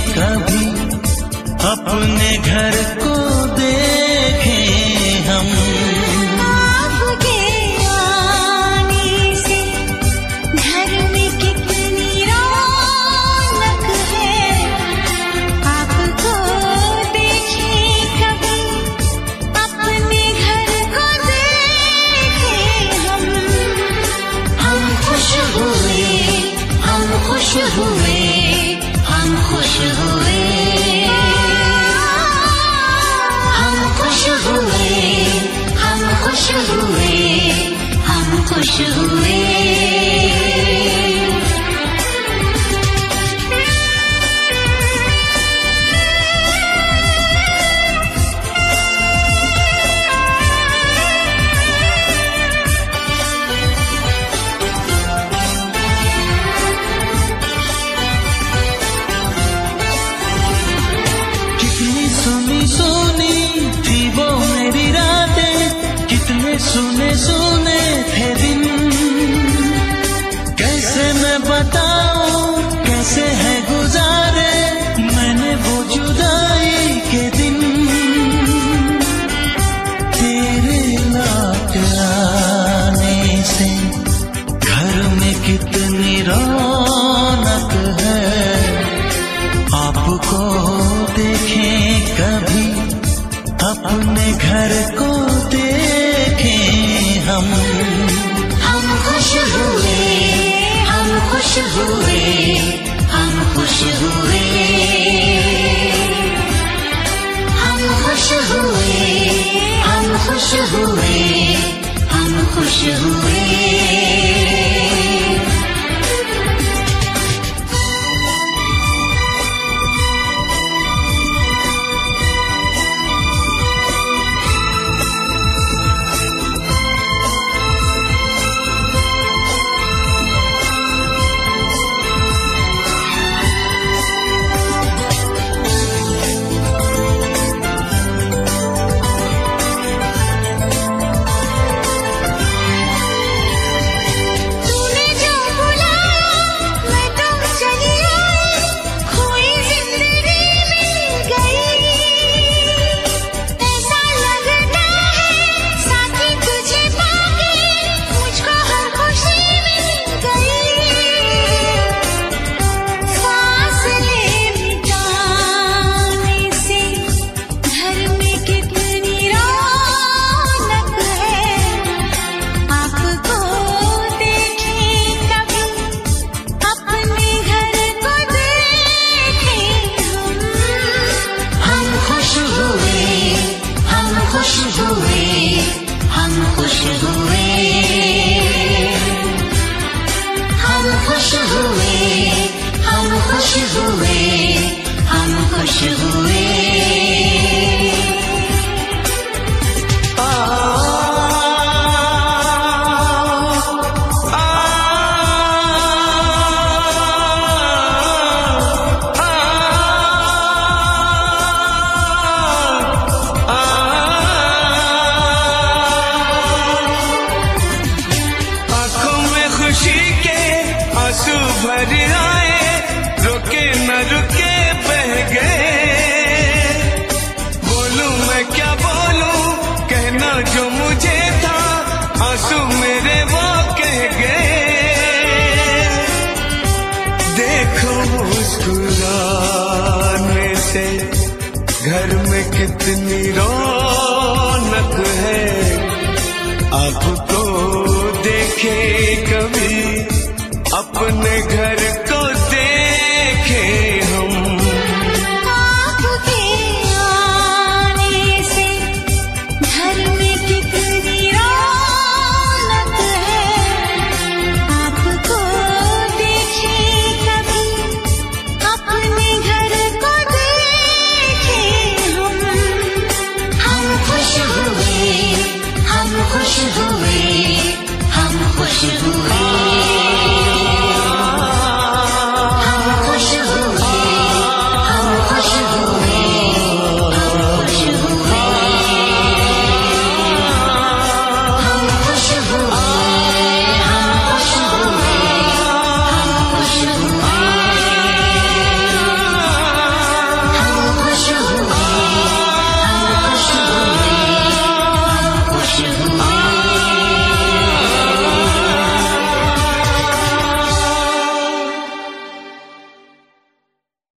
कभी अपने घर को देखें हम। आपके आने से घर में कितनी रौनक है, आपको देखें कभी अपने घर को देखें हम। हम खुश हुए, हम खुश हुए, हम खुश हुए, हम खुश हुए, हम खुश हुए, हम खुश हुए। सुनी सुनी थी वो मेरी रातें, कितने सुने सुने थे दिन। कैसे मैं बताऊं कैसे है गुजारे मैंने वो जुदाई के दिन। तेरे लौट आने से घर में कितनी रौनक है, आपको देखें कभी अपने घर को देखें हम। हम खुश हुए, हम खुश हुए, हम खुश हुए, हम खुश हुए, हम खुश हुए, हम खुश हुए। हम खुश हुए, हम खुश हुए, हम खुश हुए, हम खुश हुए। आंसू भर आए, रुके न रुके बह गए। बोलूं मैं क्या बोलूं, कहना जो मुझे था, आंसू मेरे वो कह गए। देखो मुस्कुराने से घर में कितनी रौनक है, आपको देखे कभी अपने घर